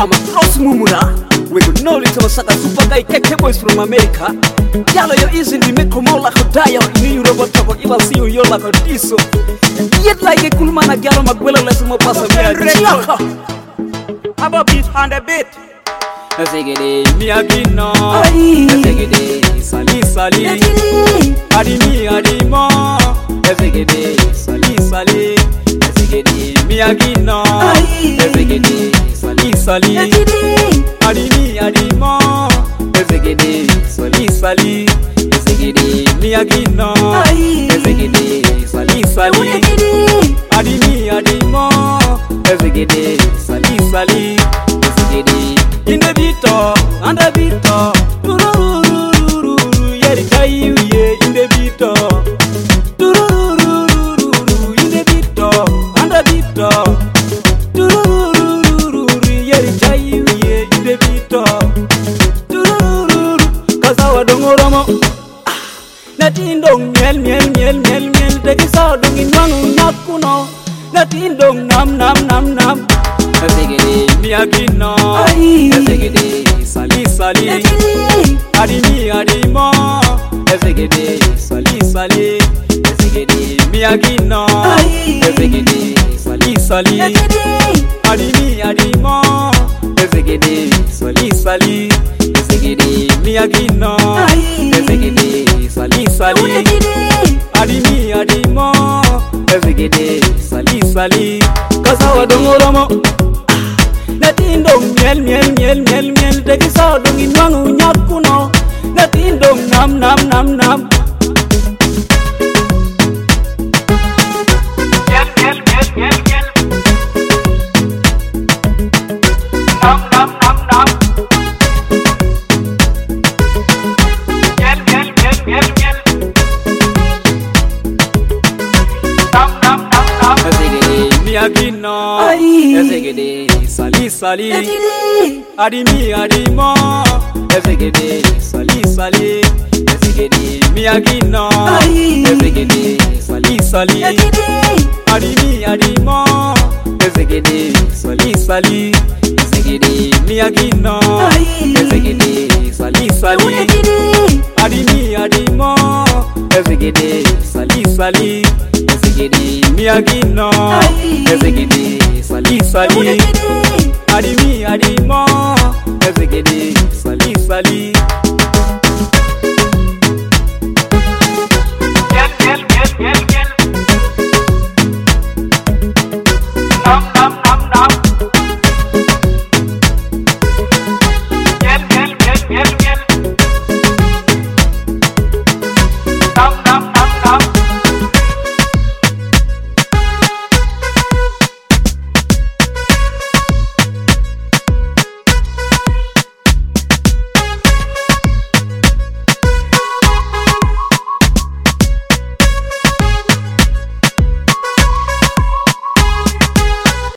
I'm a cross mumura. We could know little saka super guy keke boys from America. Yalo yo easily make komo like a dial. Ni Europe talk even see you like a diso. Yet like a cool man a gallo magwela less mo pasa me. Have a beat on the beat. Ezegede miagino. Ezegede sali sali. Adimi adimo. Ezegede sali sali. Ezegede miagino. Ezegede sali sali. Adimi adimo. Ezegede sali sali. Ezegede miagino. Ezegede sali sali. Adimi adimo. Ezegede sali sali. Ezegede in the beat and the beat turururururu yeri kai wiye in the beat turururururu in the beat and the beat turururururu yeri kai wiye in the beat tururururu kasawa dongoromo natindong miel teki sa dongin wangu nakuno natindong nam Ezegede miagino. Ezegede sali sali. Adimi adimo. Ezegede sali sali. Ezegede miagino. Ezegede sali sali. Adimi adimo. Ezegede sali sali. Ezegede miagino. Ezegede sali sali. Adimi adimo. Ezegede sali sali. Kasawa dongoromo. Natindong miel teki sa dongin wangu nyakuno. Natindong nam Miel Ezegede miagino. Ezegede sali sali. Adimi adimo. Ezegede sali sali. Ezegede miagino. Ezegede sali sali. Adimi adimo. Ezegede sali sali. Ezegede miagino. Ezegede sali sali. Adimi adimo. Ezegede sali sali. Ezegede miagino. Ezegede sali sali. Adimi adimo. Ezegede sali sali.